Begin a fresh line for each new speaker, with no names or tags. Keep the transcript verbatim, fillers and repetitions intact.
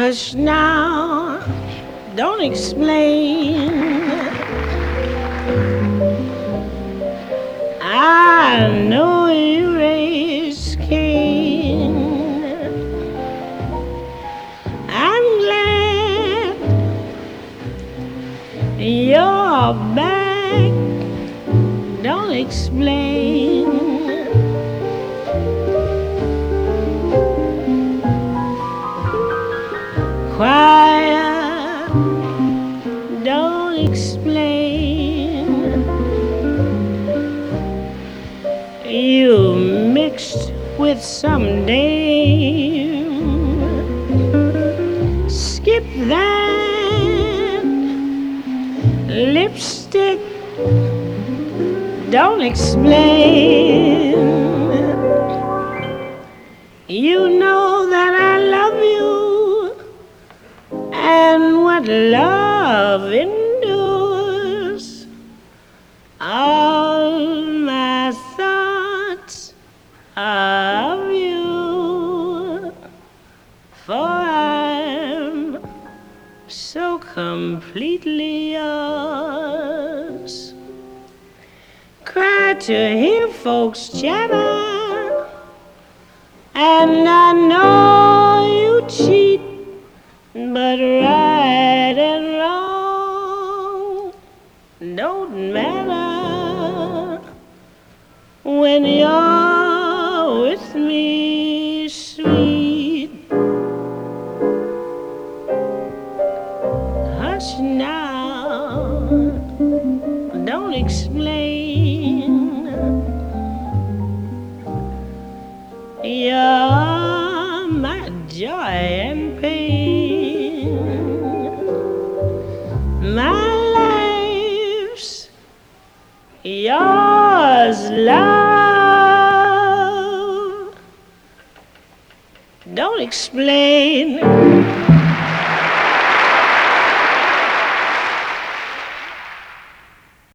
Hush now, don't explain. I know you raised Cain. I'm glad you're back. Don't explain. Quiet, don't explain. You mixed with some dame. Skip that lipstick, don't explain. You know that I love you, and what love endures. All my thoughts are of you, for I'm so completely yours. Cry to hear folks chatter, and I know you cheat, but right and wrong don't matter when you're with me, sweet. Hush now, don't explain. You're my joy and pain. My life's yours, love. Don't explain.